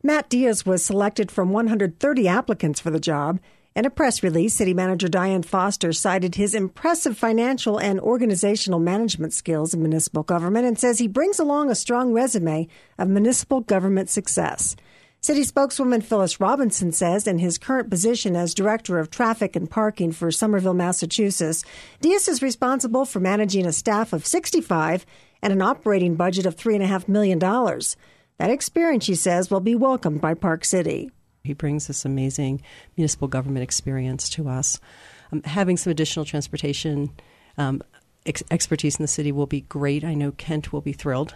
Matt Diaz was selected from 130 applicants for the job. In a press release, City Manager Diane Foster cited his impressive financial and organizational management skills in municipal government and says he brings along a strong resume of municipal government success. City spokeswoman Phyllis Robinson says in his current position as Director of Traffic and Parking for Somerville, Massachusetts, Diaz is responsible for managing a staff of 65 and an operating budget of $3.5 million. That experience, she says, will be welcomed by Park City. He brings this amazing municipal government experience to us. Having some additional transportation expertise in the city will be great. I know Kent will be thrilled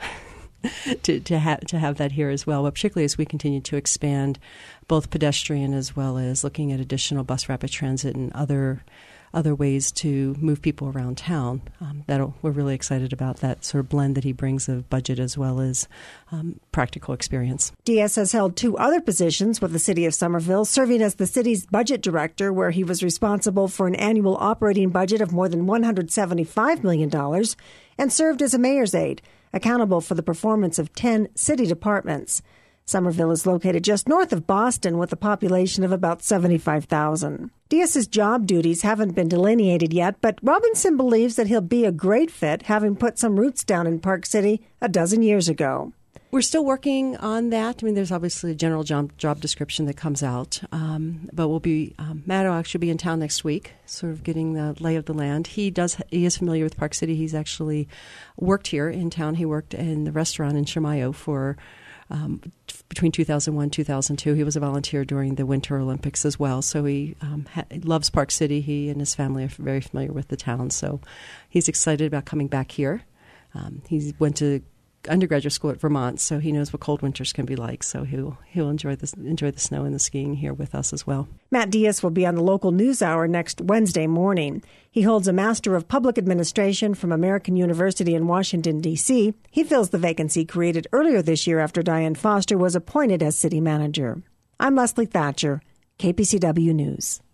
to have that here as well, but particularly as we continue to expand both pedestrian as well as looking at additional bus rapid transit and other ways to move people around town. We're really excited about that sort of blend that he brings of budget as well as practical experience. Diaz has held 2 other positions with the city of Somerville, serving as the city's budget director, where he was responsible for an annual operating budget of more than $175 million, and served as a mayor's aide, accountable for the performance of 10 city departments. Somerville is located just north of Boston with a population of about 75,000. Diaz's job duties haven't been delineated yet, but Robinson believes that he'll be a great fit, having put some roots down in Park City a dozen years ago. We're still working on that. I mean, there's obviously a general job description that comes out, but we'll be Matt will actually be in town next week, sort of getting the lay of the land. He is familiar with Park City. He's actually worked here in town. He worked in the restaurant in Chimayo for between 2001 and 2002. He was a volunteer during the Winter Olympics as well. So he loves Park City. He and his family are very familiar with the town. So he's excited about coming back here. He went to undergraduate school at Vermont, so he knows what cold winters can be like. So he'll enjoy the snow and the skiing here with us as well. Matt Diaz will be on the local news hour next Wednesday morning. He holds a Master of Public Administration from American University in Washington, D.C. He fills the vacancy created earlier this year after Diane Foster was appointed as city manager. I'm Leslie Thatcher, KPCW News.